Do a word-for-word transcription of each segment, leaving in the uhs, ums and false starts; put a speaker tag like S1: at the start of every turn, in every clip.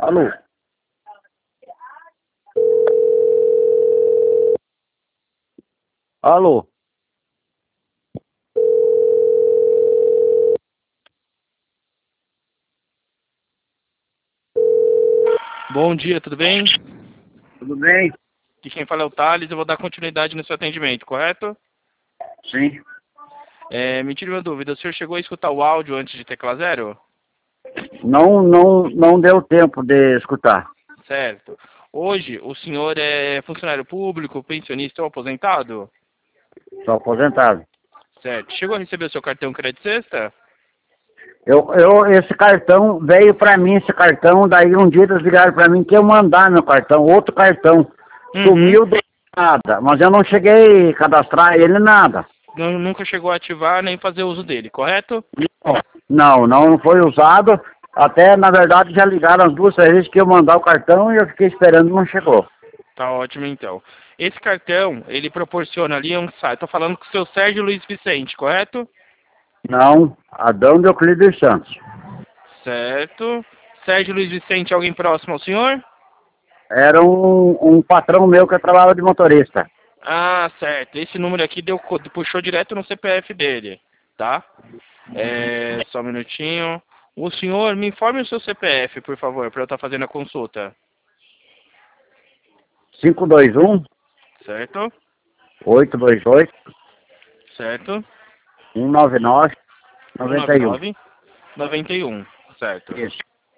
S1: Alô? Alô?
S2: Bom dia, tudo bem?
S1: Tudo bem?
S2: Aqui quem fala é o Thales, eu vou dar continuidade no seu atendimento, correto?
S1: Sim.
S2: É, me tire uma dúvida, o senhor chegou a escutar o áudio antes de tecla zero?
S1: Não, não, não deu tempo de escutar.
S2: Certo. Hoje, o senhor é funcionário público, pensionista ou aposentado?
S1: Sou aposentado.
S2: Certo. Chegou a receber o seu cartão Crédito Sexta?
S1: Eu, eu, esse cartão veio pra mim, esse cartão, daí um dia eles ligaram pra mim que eu mandar meu cartão, outro cartão.
S2: Uhum.
S1: Sumiu do nada, mas eu não cheguei a cadastrar ele nada.
S2: Não- Nunca chegou a ativar nem fazer uso dele, correto?
S1: Não, não foi usado. Até, na verdade, já ligaram as duas vezes que eu mandar o cartão e eu fiquei esperando e não chegou.
S2: Tá ótimo, então. Esse cartão, ele proporciona ali um site. Tô falando com o seu Sérgio Luiz Vicente, correto?
S1: Não, Adão de Euclides Santos.
S2: Certo. Sérgio Luiz Vicente, alguém próximo ao senhor?
S1: Era um, um patrão meu que eu trabalhava de motorista.
S2: Ah, certo. Esse número aqui deu, co- puxou direto no C P F dele, tá? É, só um minutinho. O senhor, me informe o seu C P F, por favor, para eu estar fazendo a consulta.
S1: cinco dois um,
S2: Certo?
S1: oito dois oito,
S2: Certo?
S1: um nove nove, nove um.
S2: cento e noventa e nove, noventa e um. Certo.
S1: Isso.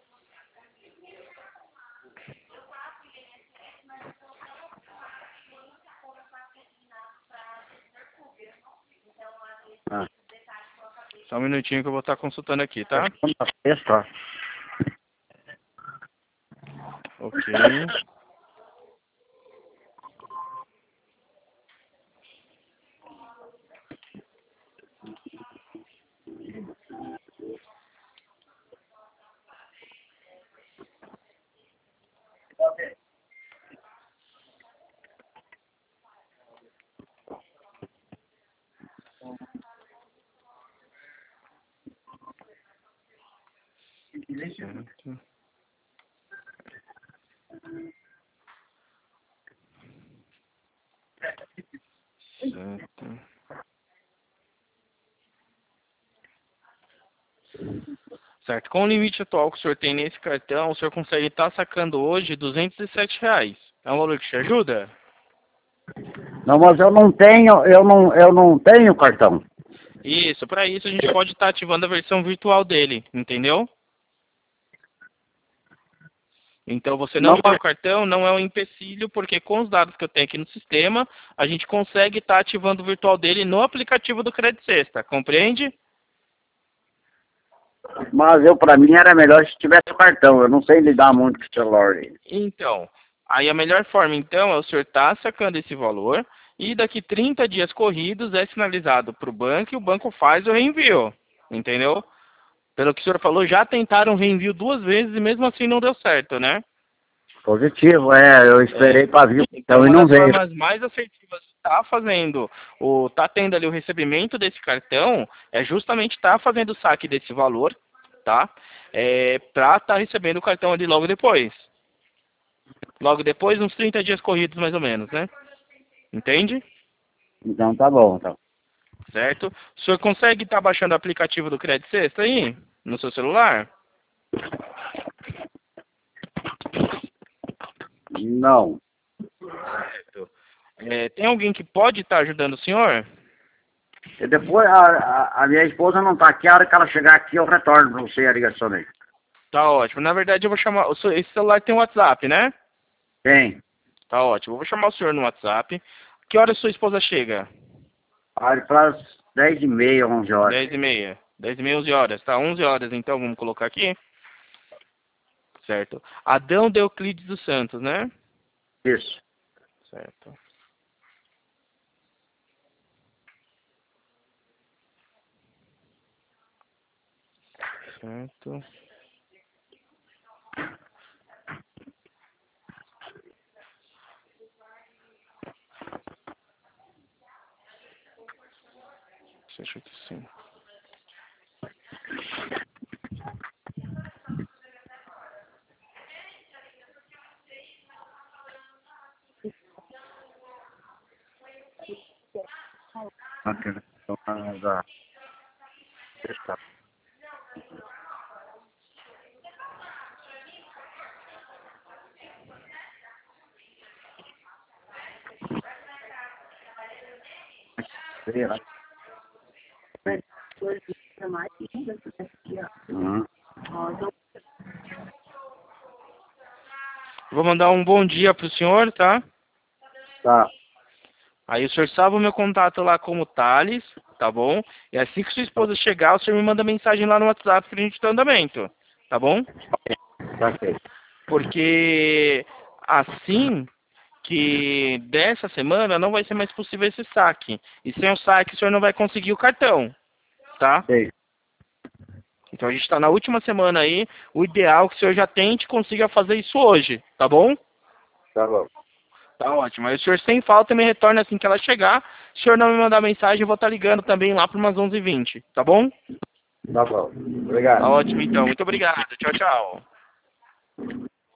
S1: Ah,
S2: Só um minutinho que eu vou estar consultando aqui, tá?
S1: segunda sexta,
S2: Ok. Certo. Certo. Certo. Com o limite atual que o senhor tem nesse cartão, o senhor consegue estar sacando hoje duzentos e sete reais. É um valor que te ajuda?
S1: não, mas eu não tenho, eu não, eu não tenho cartão.
S2: Isso, para isso a gente pode estar ativando a versão virtual dele, entendeu? Então você
S1: Não,
S2: não ter
S1: mas,
S2: o cartão não é um empecilho, porque com os dados que eu tenho aqui no sistema, a gente consegue estar ativando o virtual dele no aplicativo do Crédito Sexta, compreende?
S1: mas eu, pra mim, era melhor se tivesse o cartão. Eu não sei lidar muito com o celular.
S2: Então, aí a melhor forma então é o senhor estar sacando esse valor e daqui trinta dias corridos é sinalizado para o banco e o banco faz o reenvio, entendeu? Pelo que o senhor falou, já tentaram reenvio duas vezes e mesmo assim não deu certo, né?
S1: Positivo, é. Eu
S2: É.
S1: esperei pra vir o
S2: Então,
S1: cartão e
S2: uma
S1: não
S2: das
S1: veio.
S2: formas mais assertivas de estar fazendo, o tá tendo ali o recebimento desse cartão, é justamente estar fazendo o saque desse valor, tá? É, para estar recebendo o cartão ali logo depois. Logo depois, uns trinta dias corridos mais ou menos, né? Entende?
S1: Então tá bom, então.
S2: Certo? O senhor consegue estar baixando o aplicativo do Crédito Sexta aí? No seu celular?
S1: Não.
S2: Certo. É, tem alguém que pode estar ajudando o senhor?
S1: E depois, a, a, a minha esposa não tá aqui. A hora que ela chegar aqui, eu retorno pra você a ligação dele.
S2: Tá ótimo. Na verdade, eu vou chamar. o seu- Esse celular tem WhatsApp, né?
S1: Tem.
S2: Tá ótimo. Eu vou chamar o senhor no WhatsApp. Que hora sua esposa chega?
S1: Aí para dez e meia, onze horas.
S2: Dez e meia. Dez e meia, onze horas. Tá, onze horas então, vamos colocar aqui. Certo. Adão de Euclides dos Santos, né?
S1: Isso.
S2: Certo. Certo. Deixa eu aqui sim.
S1: Uhum.
S2: Vou mandar um bom dia pro senhor, tá?
S1: Tá,
S2: Aí o senhor salva o meu contato lá como Thales, tá bom? E assim que sua esposa chegar, o senhor me manda mensagem lá no WhatsApp pra gente ter andamento, tá bom?
S1: tá feito.
S2: Porque assim que dessa semana não vai ser mais possível esse saque. E sem o saque o senhor não vai conseguir o cartão, tá?
S1: Sei.
S2: Então a gente está na última semana aí. O ideal é que o senhor já tente e consiga fazer isso hoje, tá bom?
S1: Tá bom.
S2: Tá ótimo. Aí o senhor sem falta me retorna assim que ela chegar. Se o senhor não me mandar mensagem, eu vou estar ligando também lá para umas onze e vinte, tá bom?
S1: Tá bom.
S2: Tá
S1: Obrigado.
S2: ótimo então. Muito obrigado. Tchau, tchau.